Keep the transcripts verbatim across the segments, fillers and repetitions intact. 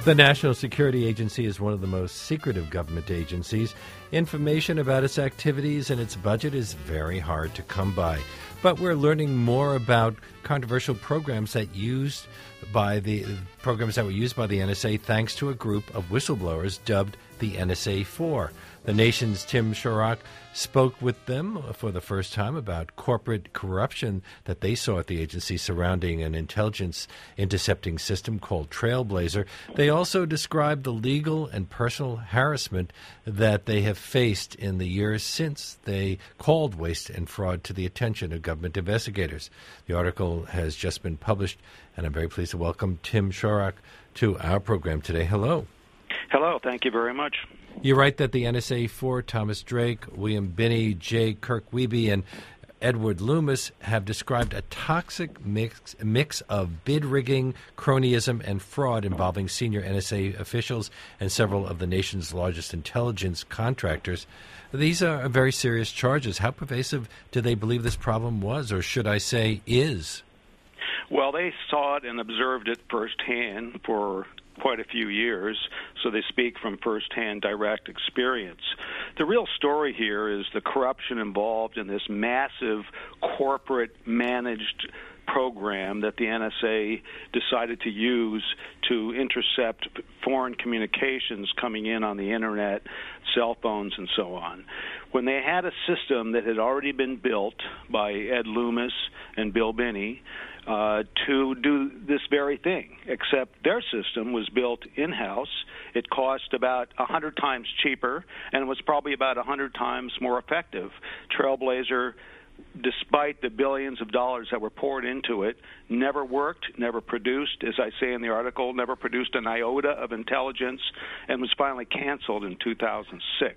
The National Security Agency is one of the most secretive government agencies. Information about its activities and its budget is very hard to come by. But we're learning more about controversial programs that used by the programs that were used by the N S A thanks to a group of whistleblowers dubbed the N S A four. The Nation's Tim Shorrock spoke with them for the first time about corporate corruption that they saw at the agency surrounding an intelligence intercepting system called Trailblazer. They also described the legal and personal harassment that they have faced in the years since they called waste and fraud to the attention of government investigators. The article has just been published, and I'm very pleased to welcome Tim Shorrock to our program today. Hello. Hello. Thank you very much. You write that the N S A four, Thomas Drake, William Binney, J. Kirk Wiebe, and Edward Loomis have described a toxic mix, mix of bid rigging, cronyism, and fraud involving senior N S A officials and several of the nation's largest intelligence contractors. These are very serious charges. How pervasive do they believe this problem was, or should I say is? Well, they saw it and observed it firsthand for quite a few years, so they speak from firsthand direct experience. The real story here is the corruption involved in this massive corporate managed program that the N S A decided to use to intercept foreign communications coming in on the internet, cell phones, and so on. When they had a system that had already been built by Ed Loomis and Bill Binney uh, to do this very thing, except their system was built in-house. It cost about one hundred times cheaper and was probably about one hundred times more effective. Trailblazer, despite the billions of dollars that were poured into it, never worked, never produced, as I say in the article, never produced an iota of intelligence, and was finally canceled in two thousand six.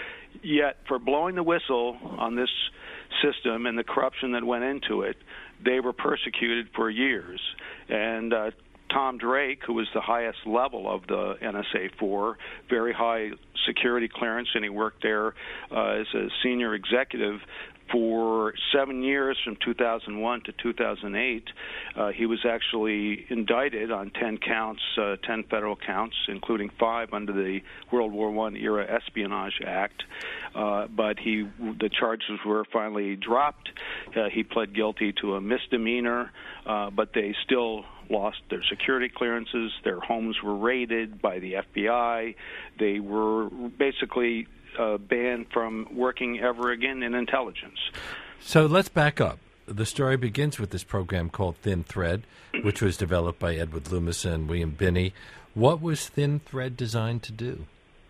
Yet, for blowing the whistle on this system and the corruption that went into it, they were persecuted for years. And uh, Tom Drake, who was the highest level of the N S A four, very high security clearance, and he worked there uh, as a senior executive for seven years from two thousand one to two thousand eight. Uh, he was actually indicted on ten counts, uh, ten federal counts, including five under the World War One era Espionage Act. Uh, but he, the charges were finally dropped. Uh, he pled guilty to a misdemeanor, uh, but they still lost their security clearances. Their homes were raided by the F B I. They were basically Uh, banned from working ever again in intelligence. So let's back up. The story begins with this program called Thin Thread, which was developed by Edward Loomis and William Binney. What was Thin Thread designed to do?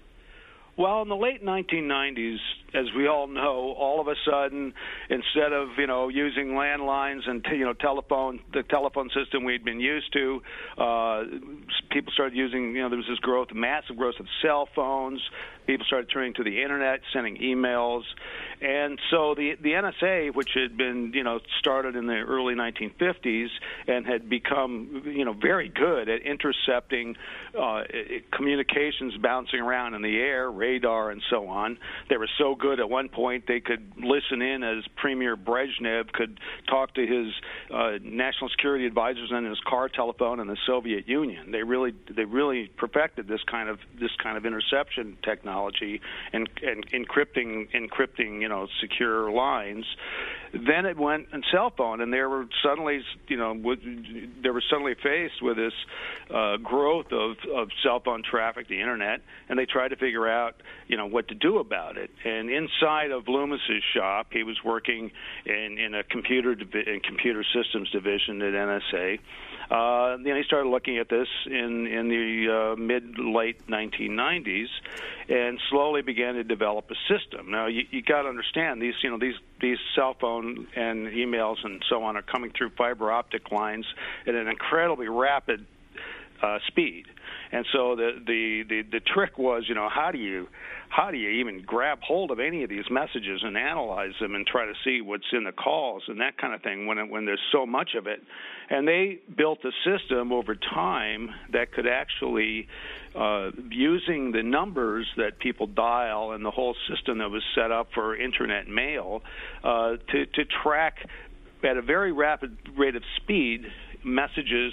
Well, in the late nineteen nineties, as we all know, all of a sudden, instead of, you know, using landlines and, you know, telephone, the telephone system we'd been used to, uh, people started using, you know, there was this growth, massive growth of cell phones. People started turning to the internet, sending emails. And so the the N S A, which had been, you know, started in the early nineteen fifties and had become, you know, very good at intercepting uh, communications bouncing around in the air, radar, and so on. They were so good at one point they could listen in as Premier Brezhnev could talk to his uh, national security advisors on his car telephone in the Soviet Union. They really they really perfected this kind of this kind of interception technology and, and encrypting encrypting you know secure lines. Then it went on cell phone, and they were suddenly you know they were suddenly faced with this uh, growth of, of cell phone traffic, the internet, and they tried to figure out you know what to do about it. And inside of Loomis's shop, he was working in, in a computer divi- in computer systems division at N S A. Uh, then he started looking at this in in the uh, mid late nineteen nineties, and slowly began to develop a system. Now you, you got to understand these you know these these cell phone and emails and so on are coming through fiber optic lines at an incredibly rapid uh, speed. And so the, the, the, the trick was, you know, how do you how do you even grab hold of any of these messages and analyze them and try to see what's in the calls and that kind of thing when it, when there's so much of it. And they built a system over time that could actually, uh, using the numbers that people dial and the whole system that was set up for internet mail, uh, to, to track at a very rapid rate of speed messages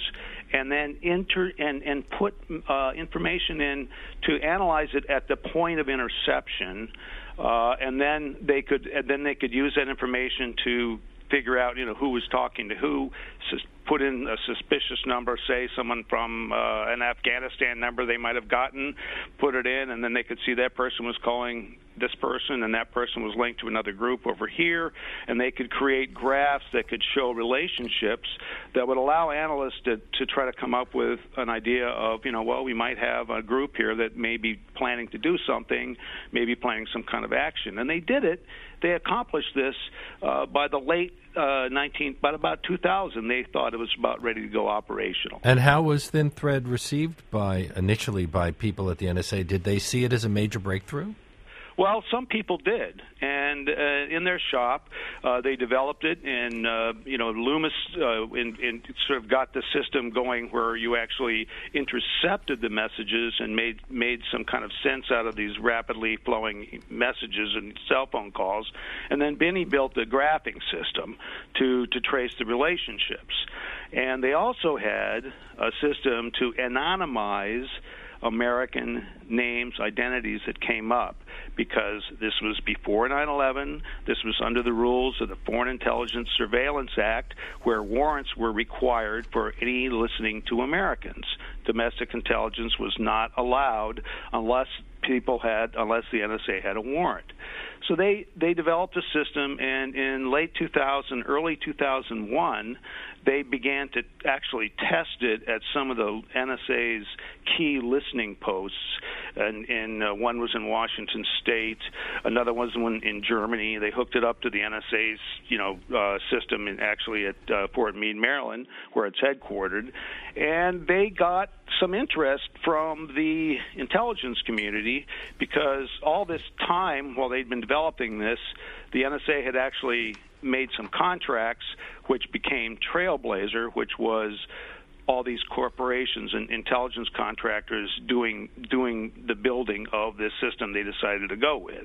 and then enter and, and put uh, information in to analyze it at the point of interception, uh, and then they could and then they could use that information to figure out, you know, who was talking to who, sus- put in a suspicious number, say someone from uh, an Afghanistan number they might have gotten, put it in, and then they could see that person was calling this person, and that person was linked to another group over here, and they could create graphs that could show relationships that would allow analysts to, to try to come up with an idea of, you know, well, we might have a group here that may be planning to do something, maybe planning some kind of action. And they did it. They accomplished this uh, by the late uh, nineteen, but about two thousand, they thought it was about ready to go operational. And how was Thin Thread received by initially by people at the N S A? Did they see it as a major breakthrough? Well, some people did, and uh, in their shop, uh, they developed it, and uh, you know, Loomis uh, in, in sort of got the system going where you actually intercepted the messages and made made some kind of sense out of these rapidly flowing messages and cell phone calls, and then Benny built the graphing system to to trace the relationships, and they also had a system to anonymize American names, identities that came up, because this was before nine eleven. This was under the rules of the Foreign Intelligence Surveillance Act, where warrants were required for any listening to Americans. Domestic intelligence was not allowed unless people had, unless the N S A had a warrant. So they, they developed a system, and in late two thousand, early two thousand one, they began to actually test it at some of the N S A's key listening posts, and, and uh, one was in Washington State, another was one in Germany. They hooked it up to the N S A's, you know, uh, system, in, actually at uh, Fort Meade, Maryland, where it's headquartered, and they got some interest from the intelligence community, because all this time while they'd been developing this, the N S A had actually made some contracts which became Trailblazer, which was all these corporations and intelligence contractors doing doing the building of this system they decided to go with.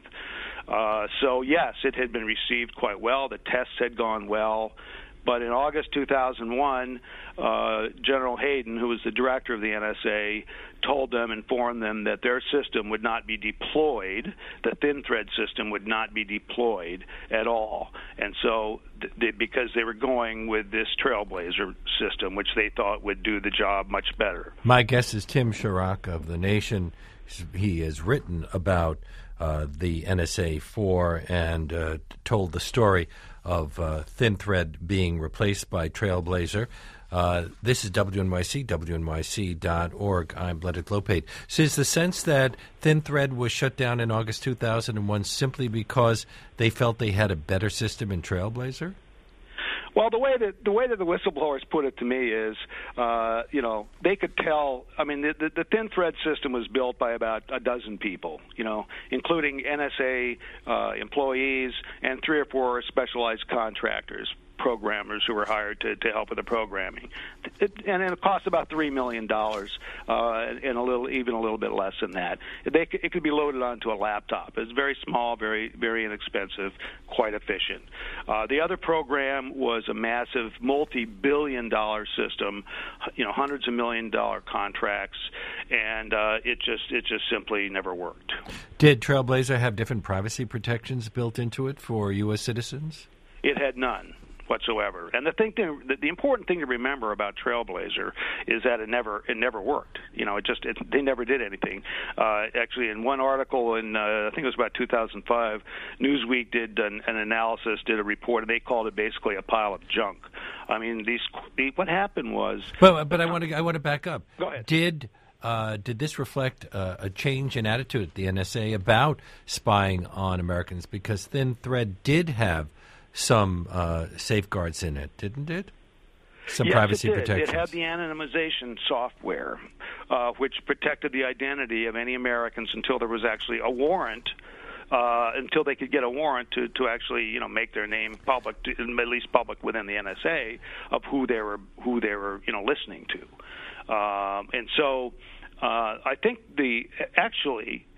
Uh, so, yes, it had been received quite well. The tests had gone well. But in August two thousand one, uh, General Hayden, who was the director of the N S A, told them, informed them that their system would not be deployed, the Thin Thread system would not be deployed at all. And so, th- they, because they were going with this Trailblazer system, which they thought would do the job much better. My guest is Tim Sharrock of The Nation. He has written about uh, the N S A four and uh, told the story of uh, Thin Thread being replaced by Trailblazer. Uh, this is W N Y C, W N Y C dot org. I'm Leonard Lopate. So is the sense that Thin Thread was shut down in August two thousand one simply because they felt they had a better system in Trailblazer? Well, the way that the way that the whistleblowers put it to me is, uh, you know, they could tell. I mean, the, the, the Thin Thread system was built by about a dozen people, you know, including N S A uh, employees and three or four specialized contractors, programmers who were hired to, to help with the programming. It, and it cost about three million dollars, uh, and a little, even a little bit less than that. They, it could be loaded onto a laptop. It's very small, very, very inexpensive, quite efficient. Uh, the other program was a massive, multi-billion dollar system, you know, hundreds of million dollar contracts, and uh, it just, it just simply never worked. Did Trailblazer have different privacy protections built into it for U S citizens? It had none whatsoever. And the thing, to, the, the important thing to remember about Trailblazer is that it never, it never worked. You know, it just, it, they never did anything. Uh, actually, in one article in, uh, I think it was about two thousand five, Newsweek did an, an analysis, did a report, and they called it basically a pile of junk. I mean, these, the, what happened was. But, but I want to, I want to back up. Go ahead. Did. Uh, did this reflect uh, a change in attitude at the N S A about spying on Americans? Because Thin Thread did have some uh, safeguards in it, didn't it? Some yes, privacy it did. protections. It had the anonymization software, uh, which protected the identity of any Americans until there was actually a warrant, uh, until they could get a warrant to, to actually, you know, make their name public, to, at least public within the N S A, of who they were, who they were, you know, listening to. Um, and so uh, I think the actually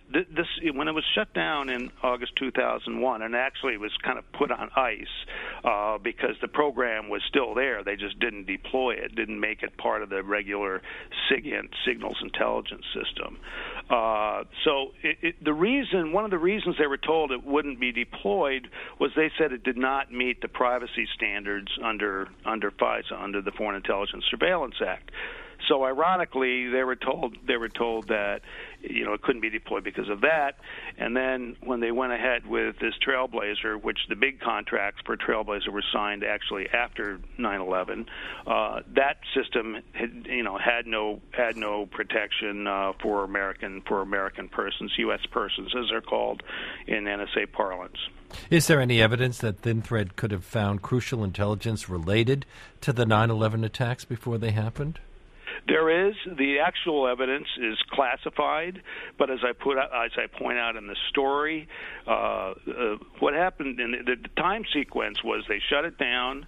th- this when it was shut down in August two thousand one, and actually it was kind of put on ice uh, because the program was still there. They just didn't deploy it, didn't make it part of the regular SIGINT, Signals Intelligence System. Uh, so it, it, the reason, one of the reasons they were told it wouldn't be deployed was they said it did not meet the privacy standards under under FISA, under the Foreign Intelligence Surveillance Act. So ironically, they were told they were told that you know it couldn't be deployed because of that. And then when they went ahead with this Trailblazer, which the big contracts for Trailblazer were signed actually after nine eleven, uh, that system had you know had no had no protection uh, for American for American persons, U S persons as they're called in N S A parlance. Is there any evidence that ThinThread could have found crucial intelligence related to the nine eleven attacks before they happened? There is. The actual evidence is classified, but as I put out, as I point out in the story, uh, uh, what happened in the, the time sequence was they shut it down,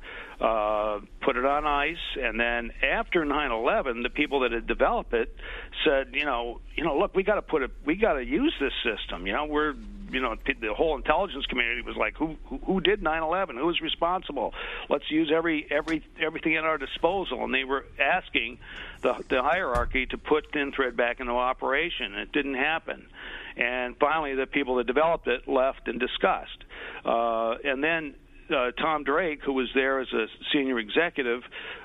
uh, put it on ice, and then after nine eleven, the people that had developed it said, you know, you know, look, we got to put it, we got to use this system. You know, we're You know, the whole intelligence community was like, who who, who did nine eleven? Who was responsible? Let's use every every everything at our disposal. And they were asking the the hierarchy to put ThinThread back into operation. It didn't happen. And finally, the people that developed it left in disgust. Uh, and then Uh, Tom Drake, who was there as a senior executive,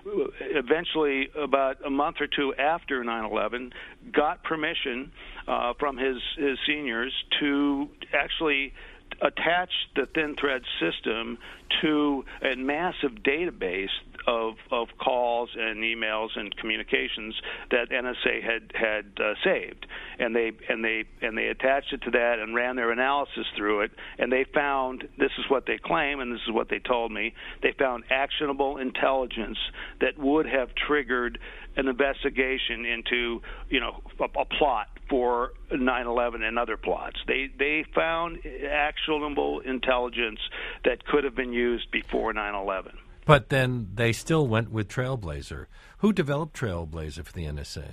eventually, about a month or two after nine eleven, got permission uh, from his, his seniors to actually attach the ThinThread system to a massive database of of calls and emails and communications that N S A had had uh, saved, and they and they and they attached it to that and ran their analysis through it, and they found, this is what they claim, and this is what they told me, they found actionable intelligence that would have triggered an investigation into, you know, a, a plot for nine eleven and other plots. They they found actionable intelligence that could have been used before nine eleven. But then they still went with Trailblazer. Who developed Trailblazer for the N S A?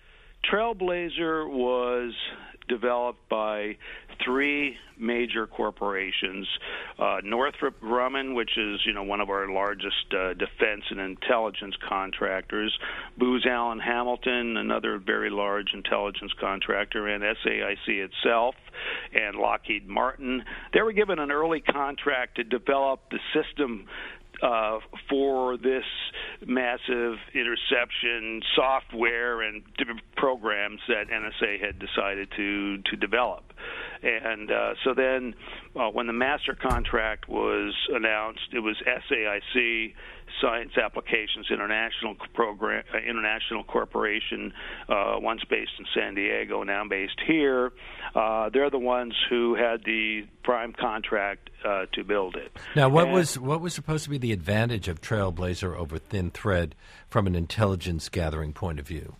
Trailblazer was developed by three major corporations: uh, Northrop Grumman, which is you know one of our largest uh, defense and intelligence contractors; Booz Allen Hamilton, another very large intelligence contractor; and S A I C itself, and Lockheed Martin. They were given an early contract to develop the system Uh, for this massive interception software and different programs that N S A had decided to to develop. And uh, so then uh, when the master contract was announced, it was S A I C, Science Applications International Program, uh, International Corporation, uh, once based in San Diego, now based here. Uh, they're the ones who had the prime contract uh, to build it. Now, what and, was what was supposed to be the advantage of Trailblazer over ThinThread from an intelligence gathering point of view?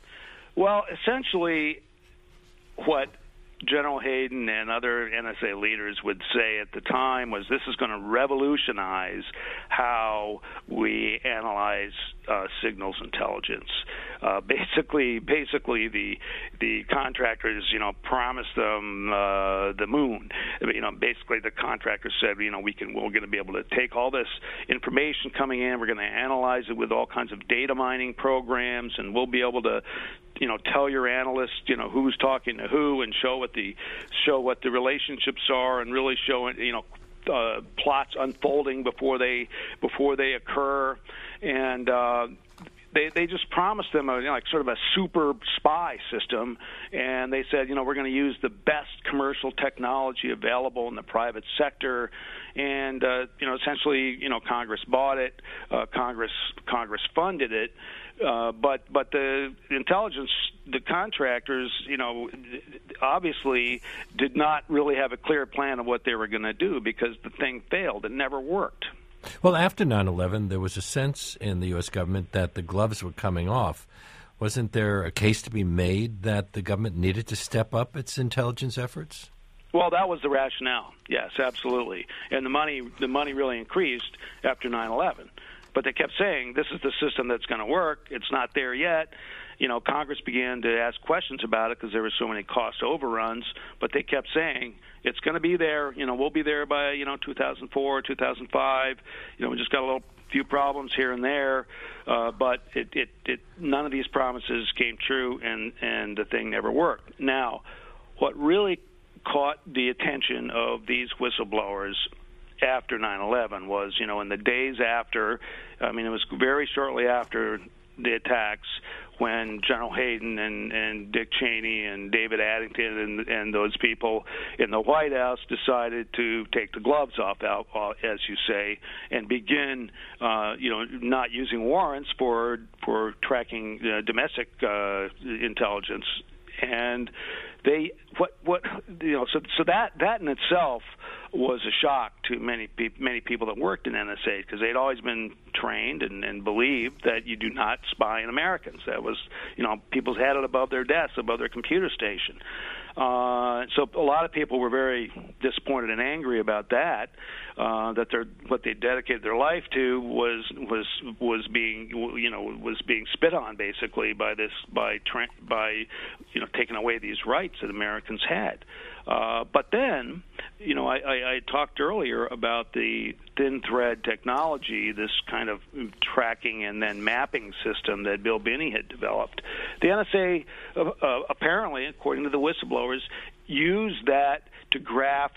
Well, essentially, what General Hayden and other N S A leaders would say at the time was, this is going to revolutionize how we analyze uh, signals intelligence. Uh, basically, basically the the contractors, you know, promised them uh, the moon. You know, basically the contractors said, you know, we can we're going to be able to take all this information coming in, we're going to analyze it with all kinds of data mining programs, and we'll be able to, you know, tell your analysts, you know, who's talking to who, and show what the show what the relationships are, and really show, you know, uh, plots unfolding before they before they occur, and uh, they they just promised them a, you know, like sort of a super spy system, and they said, you know, we're going to use the best commercial technology available in the private sector, and uh, you know, essentially, you know, Congress bought it, uh, Congress Congress funded it. Uh, but but the intelligence, the contractors, you know, obviously did not really have a clear plan of what they were going to do, because the thing failed. It never worked. Well, after nine eleven, there was a sense in the U S government that the gloves were coming off. Wasn't there a case to be made that the government needed to step up its intelligence efforts? Well, that was the rationale. Yes, absolutely. And the money the money really increased after nine eleven. but they kept saying, this is the system that's going to work. It's not there yet. You know, Congress began to ask questions about it because there were so many cost overruns, but they kept saying, it's going to be there. You know, we'll be there by, you know, two thousand four, two thousand five. You know, we just got a little few problems here and there, uh, but it, it, it, none of these promises came true, and, and the thing never worked. Now, what really caught the attention of these whistleblowers after nine eleven was, you know, in the days after, I mean, it was very shortly after the attacks when General Hayden and, and Dick Cheney and David Addington and, and those people in the White House decided to take the gloves off, out, uh, as you say, and begin, uh, you know, not using warrants for for tracking uh, domestic uh, intelligence. And they, what, what, you know, so so that that in itself was a shock to many pe- many people that worked in N S A, because they'd always been trained and, and believed that you do not spy on Americans. That was, you know, people had it above their desks, above their computer station. Uh, so a lot of people were very disappointed and angry about that. Uh, that their what they dedicated their life to was was was being you know was being spit on basically by this by tra- by you know taking away these rights that Americans had. Uh, but then, you know, I, I, I talked earlier about the thin thread technology, this kind of tracking and then mapping system that Bill Binney had developed. The N S A, uh, uh, apparently, according to the whistleblowers, used that to graph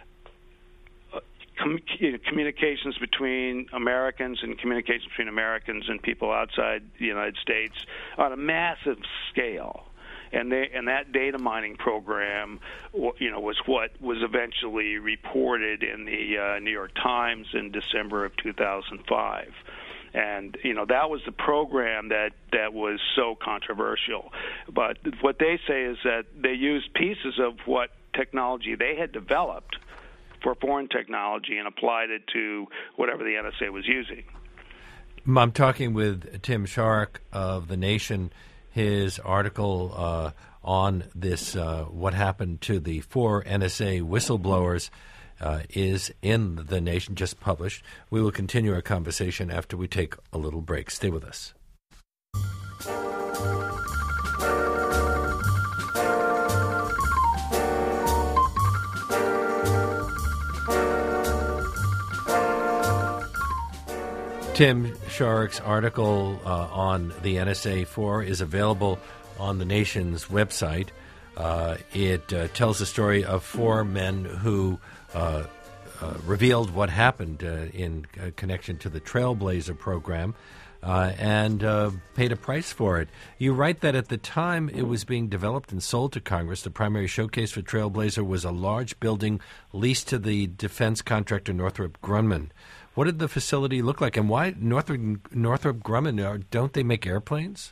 uh, com- communications between Americans and communications between Americans and people outside the United States on a massive scale. And they and that data mining program, you know, was what was eventually reported in the uh, New York Times in December of two thousand five. And, you know, that was the program that, that was so controversial. But what they say is that they used pieces of what technology they had developed for foreign technology and applied it to whatever the N S A was using. I'm talking with Tim Sharrock of The Nation. His article uh, on this, uh, what happened to the four N S A whistleblowers, uh, is in The Nation, just published. We will continue our conversation after we take a little break. Stay with us. Tim Sharrock's article uh, on the N S A four is available on the Nation's website. Uh, it uh, tells the story of four men who uh, uh, revealed what happened uh, in uh, connection to the Trailblazer program uh, and uh, paid a price for it. You write that at the time it was being developed and sold to Congress, the primary showcase for Trailblazer was a large building leased to the defense contractor Northrop Grumman. What did the facility look like, and why Northrop, Northrop Grumman? Don't they make airplanes?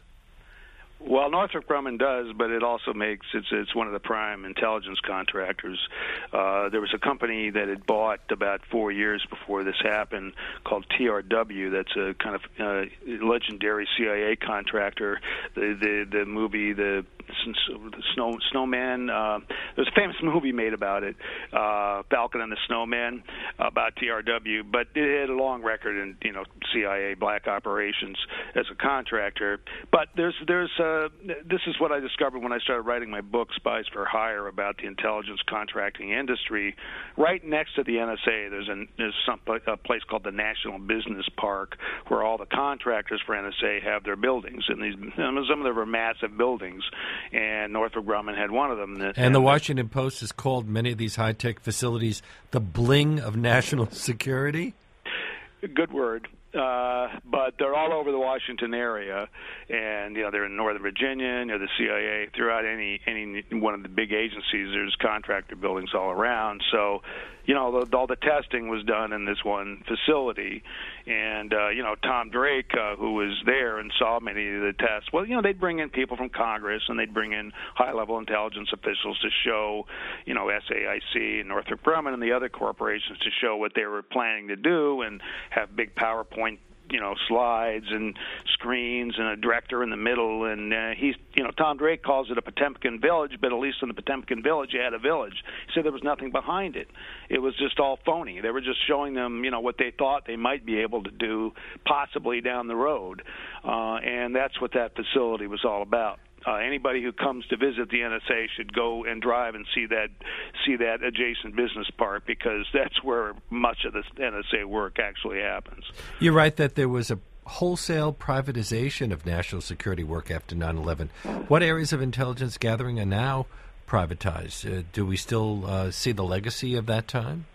Well, Northrop Grumman does, but it also makes it's it's one of the prime intelligence contractors. Uh, there was a company that had bought about four years before this happened called T R W. That's a kind of uh, legendary C I A contractor. The the the movie the Snow Snowman. Uh, there's a famous movie made about it, uh, Falcon and the Snowman, about T R W. But it had a long record in you know C I A black operations as a contractor. But there's there's uh, Uh, this is what I discovered when I started writing my book, Spies for Hire, about the intelligence contracting industry. Right next to the N S A, there's, a, there's some, a place called the National Business Park, where all the contractors for N S A have their buildings. And these, some of them are massive buildings, and Northrop Grumman had one of them. And, and the Washington Post has called many of these high-tech facilities the bling of national security? Good word. Uh, but they're all over the Washington area, and you know they're in Northern Virginia, near the C I A. Throughout any any one of the big agencies, there's contractor buildings all around. So, you know, the, all the testing was done in this one facility, and uh, you know Tom Drake, uh, who was there and saw many of the tests. Well, you know they'd bring in people from Congress, and they'd bring in high-level intelligence officials to show, you know, S A I C and Northrop Grumman and the other corporations to show what they were planning to do, and have big PowerPoint you know, slides and screens and a director in the middle. And uh, he's, you know, Tom Drake calls it a Potemkin village, but at least in the Potemkin village, you had a village. He said there was nothing behind it. It was just all phony. They were just showing them, you know, what they thought they might be able to do possibly down the road. Uh, and that's what that facility was all about. Uh, anybody who comes to visit the N S A should go and drive and see that see that adjacent business park, because that's where much of the N S A work actually happens. You're right that there was a wholesale privatization of national security work after nine eleven. What areas of intelligence gathering are now privatized? Uh, do we still uh, see the legacy of that time?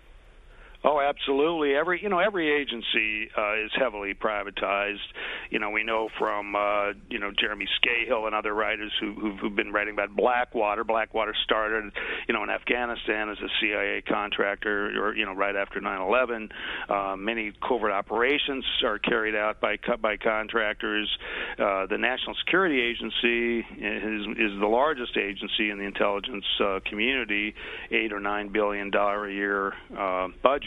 Oh, absolutely. Every you know every agency uh, is heavily privatized. You know, we know from uh, you know Jeremy Scahill and other writers who, who've, who've been writing about Blackwater. Blackwater started you know in Afghanistan as a C I A contractor, or you know right after nine eleven. Uh, many covert operations are carried out by by contractors. Uh, the National Security Agency is, is the largest agency in the intelligence uh, community, eight or nine billion dollar a year uh, budget.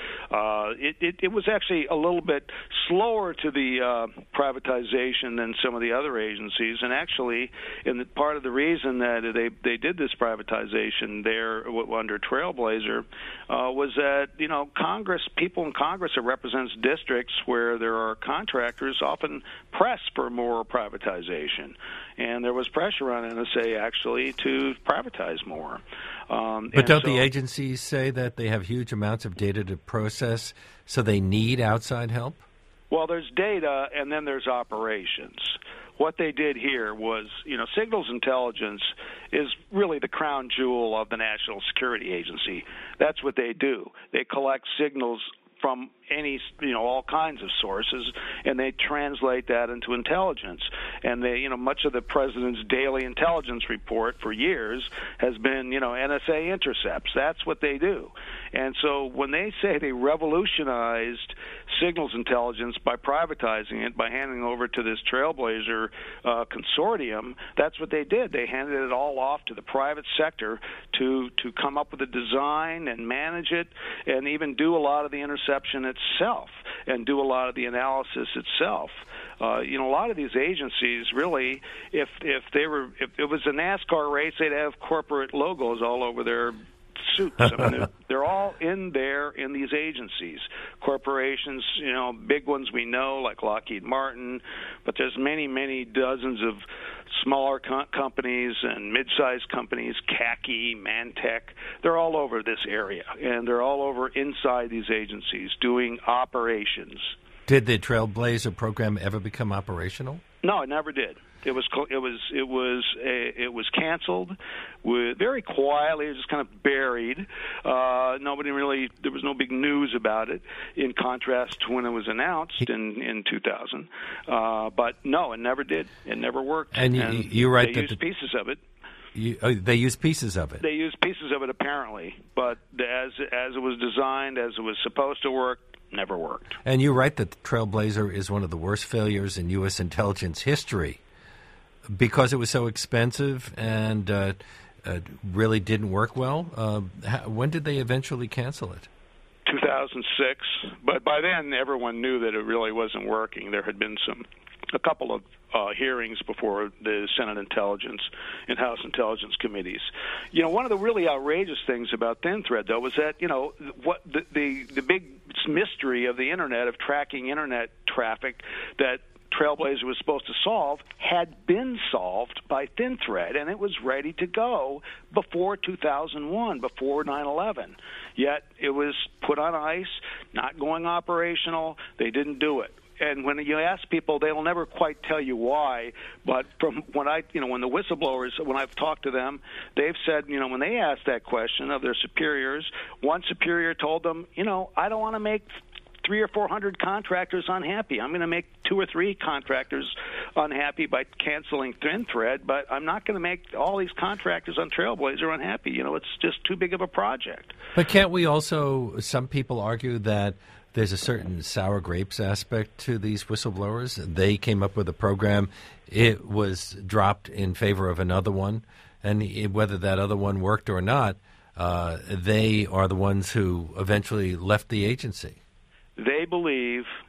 Uh, it, it, it was actually a little bit slower to the uh, privatization than some of the other agencies, and actually, in the, part of the reason that they they did this privatization there under Trailblazer uh, was that you know Congress, people in Congress that represents districts where there are contractors, often press for more privatization, and there was pressure on N S A actually to privatize more. Um, but don't so, the agencies say that they have huge amounts of data to process, so they need outside help? Well, there's data, and then there's operations. What they did here was, you know, signals intelligence is really the crown jewel of the National Security Agency. That's what they do. They collect signals from any, you know, all kinds of sources, and they translate that into intelligence. And they, you know, much of the president's daily intelligence report for years has been, you know, N S A intercepts. That's what they do. And so when they say they revolutionized signals intelligence by privatizing it, by handing over to this Trailblazer uh, consortium, that's what they did. They handed it all off to the private sector to to come up with a design and manage it, and even do a lot of the interception itself and do a lot of the analysis itself. Uh, you know, a lot of these agencies really, if if they were, if it was a NASCAR race, they'd have corporate logos all over their suits. I mean, they're, they're all in there in these agencies. Corporations, you know, big ones we know, like Lockheed Martin, but there's many, many dozens of smaller co- companies and mid-sized companies, C A C I, Mantech. They're all over this area, and they're all over inside these agencies doing operations. Did the Trailblazer program ever become operational? No, it never did. It was it was it was a, it was canceled, with very quietly. It was just kind of buried. Uh, nobody really. There was no big news about it. In contrast to when it was announced in in two thousand. Uh, but no, it never did. It never worked. And, and you, you're right. They that used the, pieces of it. You, oh, they used pieces of it. They used pieces of it apparently, but as as it was designed, as it was supposed to work, never worked. And you're right that the Trailblazer is one of the worst failures in U S intelligence history, because it was so expensive and uh, uh, really didn't work well. Uh, how, when did they eventually cancel it? two thousand six, but by then everyone knew that it really wasn't working. There had been some, a couple of uh, hearings before the Senate Intelligence and House Intelligence Committees. You know, one of the really outrageous things about ThinThread, though, was that, you know, what the the, the big mystery of the Internet, of tracking Internet traffic that Trailblazer was supposed to solve, had been solved by ThinThread, and it was ready to go before two thousand one, before nine eleven. Yet it was put on ice, not going operational. They didn't do it. And when you ask people, they'll never quite tell you why. But from when I, you know, when the whistleblowers, when I've talked to them, they've said, you know, when they asked that question of their superiors, one superior told them, you know, I don't want to make three or four hundred contractors unhappy. I'm going to make two or three contractors unhappy by canceling ThinThread, but I'm not going to make all these contractors on Trailblazer unhappy. You know, it's just too big of a project. But can't we also, some people argue that there's a certain sour grapes aspect to these whistleblowers? They came up with a program. It was dropped in favor of another one, and whether that other one worked or not, uh, they are the ones who eventually left the agency. They believe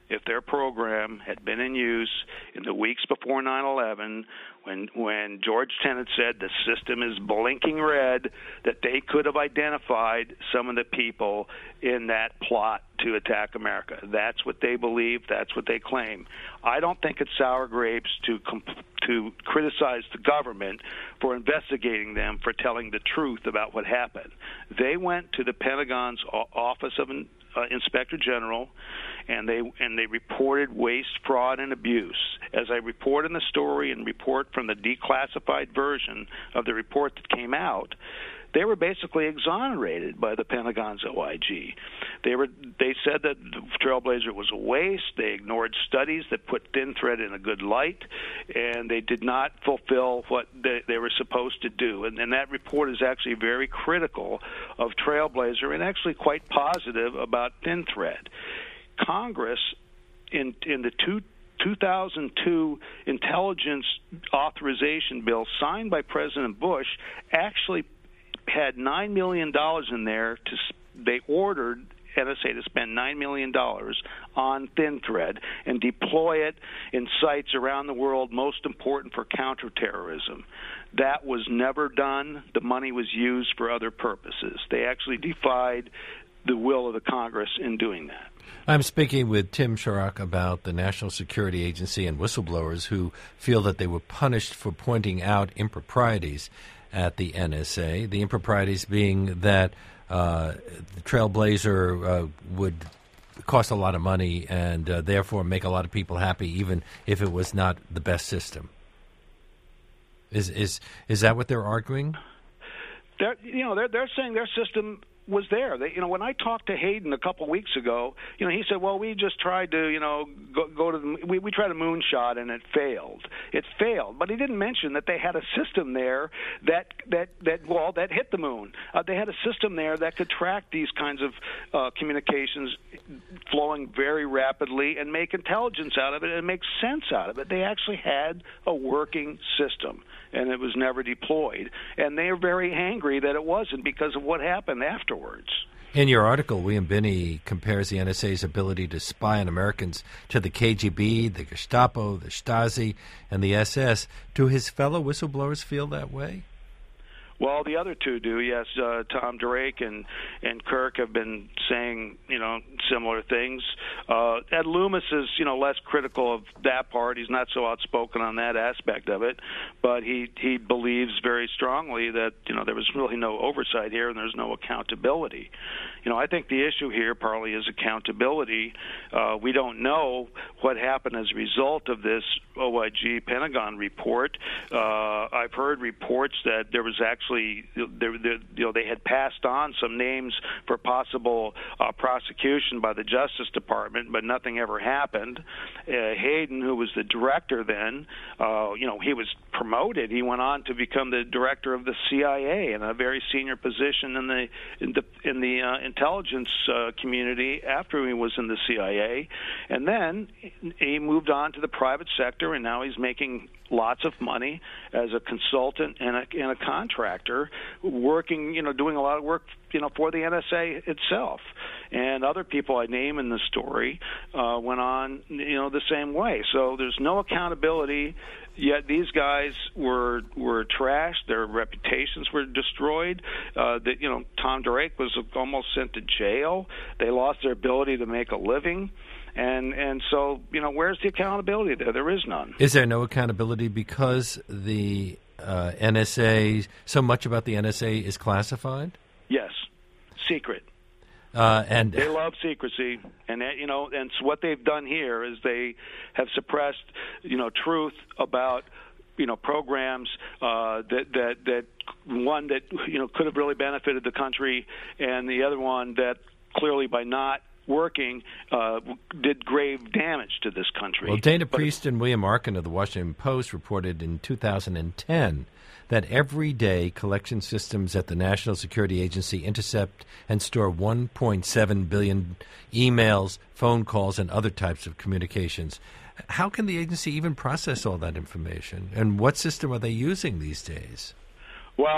if their program had been in use in the weeks before nine eleven, when when George Tenet said the system is blinking red, that they could have identified some of the people in that plot to attack America. That's what they believe. That's what they claim. I don't think it's sour grapes to comp- to criticize the government for investigating them for telling the truth about what happened. They went to the Pentagon's Office of uh, Inspector General, and they and they reported waste, fraud, and abuse. As I report in the story and report from the declassified version of the report that came out, they were basically exonerated by the Pentagon's O I G. They were they said that Trailblazer was a waste. They ignored studies that put thin thread in a good light, and they did not fulfill what they, they were supposed to do. And, and that report is actually very critical of Trailblazer and actually quite positive about thin thread. Congress, in in the two two thousand two intelligence authorization bill signed by President Bush, actually had nine million dollars in there. To they ordered N S A to spend nine million dollars on thin thread and deploy it in sites around the world most important for counterterrorism. That was never done. The money was used for other purposes. They actually defied the will of the Congress in doing that. I'm speaking with Tim Sharrock about the National Security Agency and whistleblowers who feel that they were punished for pointing out improprieties at the N S A, the improprieties being that uh, the Trailblazer uh, would cost a lot of money and uh, therefore make a lot of people happy, even if it was not the best system. Is is is that what they're arguing? They're, you know, they're they're saying their system was there. They, you know, when I talked to Hayden a couple of weeks ago, you know, he said, "Well, we just tried to, you know, go, go to the, we we tried a moonshot and it failed. It failed." But he didn't mention that they had a system there that that that well that hit the moon. Uh, they had a system there that could track these kinds of uh, communications flowing very rapidly and make intelligence out of it and make sense out of it. They actually had a working system, and it was never deployed. And they are very angry that it wasn't because of what happened afterwards. In your article, William Binney compares the N S A's ability to spy on Americans to the K G B, the Gestapo, the Stasi, and the S S. Do his fellow whistleblowers feel that way? Well, the other two do, yes. Uh, Tom Drake and, and Kirk have been saying, you know, similar things. Uh, Ed Loomis is, you know, less critical of that part. He's not so outspoken on that aspect of it, but he, he believes very strongly that, you know, there was really no oversight here and there's no accountability. You know, I think the issue here partly is accountability. Uh, we don't know what happened as a result of this O I G Pentagon report. Uh, I've heard reports that there was actually There, there, you know, they had passed on some names for possible uh, prosecution by the Justice Department, but nothing ever happened. Uh, Hayden, who was the director then, uh, you know, he was promoted. He went on to become the director of the C I A in a very senior position in the in the in the uh, intelligence uh, community after he was in the C I A, and then he moved on to the private sector, and now he's making lots of money as a consultant and a, and a contractor, working, you know, doing a lot of work, you know, for the N S A itself. And other people I name in the story uh, went on, you know, the same way. So there's no accountability. Yet these guys were were trashed. Their reputations were destroyed. Uh, that you know, Tom Drake was almost sent to jail. They lost their ability to make a living. And and so, you know, where's the accountability there? There is none. Is there no accountability because the uh, N S A, so much about the N S A is classified? Yes, secret. Uh, and they love secrecy, and you know, and so what they've done here is they have suppressed, you know, truth about, you know, programs uh, that that that one that you know could have really benefited the country, and the other one that clearly by not working uh, did grave damage to this country. Well, Dana Priest and William Arkin of the Washington Post reported in two thousand ten that every day collection systems at the National Security Agency intercept and store one point seven billion emails, phone calls, and other types of communications. How can the agency even process all that information? And what system are they using these days? Well,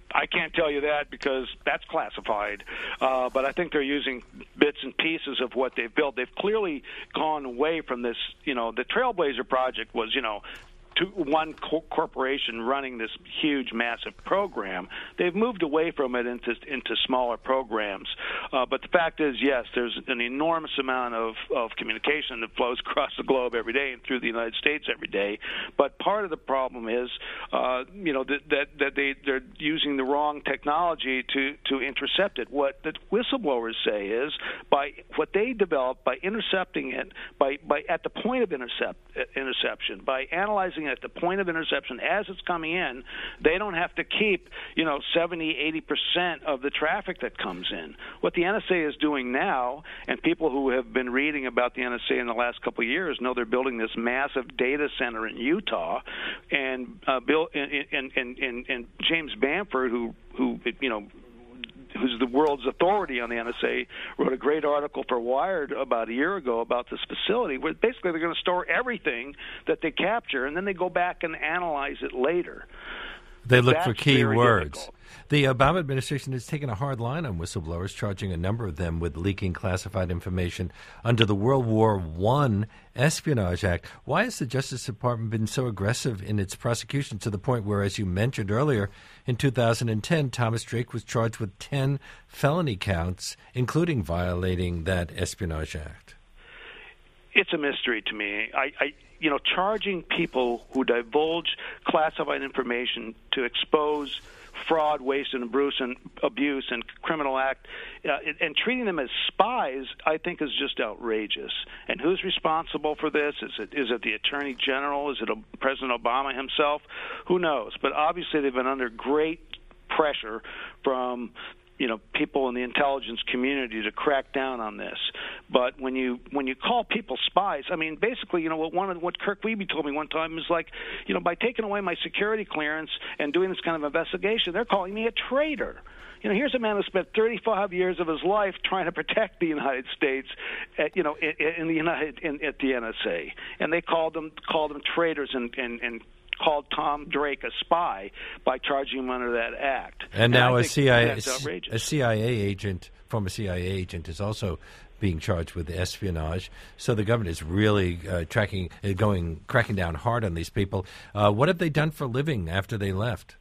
I can't tell you that because that's classified, uh, but I think they're using bits and pieces of what they've built. They've clearly gone away from this. You know, the Trailblazer project was, you know, to one co- corporation running this huge, massive program. They've moved away from it into into smaller programs. Uh, but the fact is, yes, there's an enormous amount of, of communication that flows across the globe every day and through the United States every day. But part of the problem is, uh, you know, that that, that they they're using the wrong technology to to intercept it. What the whistleblowers say is, by what they develop by intercepting it, by by at the point of intercept interception, by analyzing at the point of interception as it's coming in, they don't have to keep, you know, seventy, eighty percent of the traffic that comes in. What the N S A is doing now, and people who have been reading about the N S A in the last couple of years know they're building this massive data center in Utah, and uh, Bill and, and, and, and, and James Bamford, who who you know. who's the world's authority on the N S A, wrote a great article for Wired about a year ago about this facility, where basically they're going to store everything that they capture, and then they go back and analyze it later. They look That's for key words. difficult. The Obama administration has taken a hard line on whistleblowers, charging a number of them with leaking classified information under the World War One Espionage Act. Why has the Justice Department been so aggressive in its prosecution to the point where, as you mentioned earlier, in two thousand ten, Thomas Drake was charged with ten felony counts, including violating that Espionage Act? It's a mystery to me. I, I you know, charging people who divulge classified information to expose fraud, waste, and abuse and, abuse and criminal act, uh, and, and treating them as spies, I think, is just outrageous. And who's responsible for this? Is it is it the Attorney General? Is it President Obama himself? Who knows? But obviously, they've been under great pressure from, you know, people in the intelligence community to crack down on this. But when you when you call people spies, I mean, basically, you know, what one of what Kirk Wiebe told me one time is like, you know, by taking away my security clearance and doing this kind of investigation, they're calling me a traitor. You know, here's a man who spent thirty-five years of his life trying to protect the United States, at, you know, in, in the United in, at the N S A, and they called them called them traitors and and. and called Tom Drake a spy by charging him under that act. And, and now a C I A, a C I A agent, former C I A agent, is also being charged with espionage. So the government is really uh, tracking, uh, going, cracking down hard on these people. Uh, what have they done for a living after they left?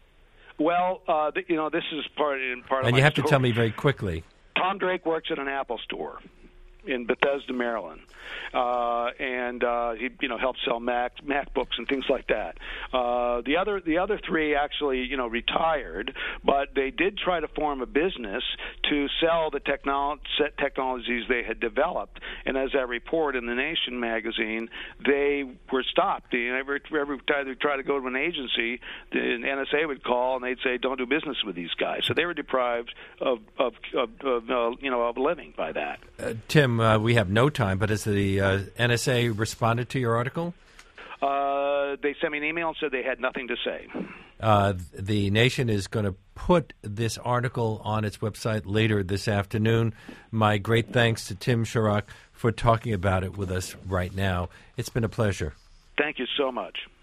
Well, uh, th- you know, this is part, in part of And my you have story. to tell me very quickly. Tom Drake works at an Apple store in Bethesda, Maryland, uh, and uh, he, you know, helps sell Mac MacBooks and things like that. Uh, the other, the other three actually, you know, retired, but they did try to form a business to sell the technolo- technologies they had developed. And as I report in the Nation magazine, they were stopped. You know, every, every time they tried to go to an agency, the N S A would call and they'd say, "Don't do business with these guys." So they were deprived of, of, of, of uh, you know, of living by that. Uh, Tim, uh, we have no time, but has the uh, N S A responded to your article? Uh, they sent me an email and said they had nothing to say. Uh, the Nation is going to put this article on its website later this afternoon. My great thanks to Tim Sharrock for talking about it with us right now. It's been a pleasure. Thank you so much.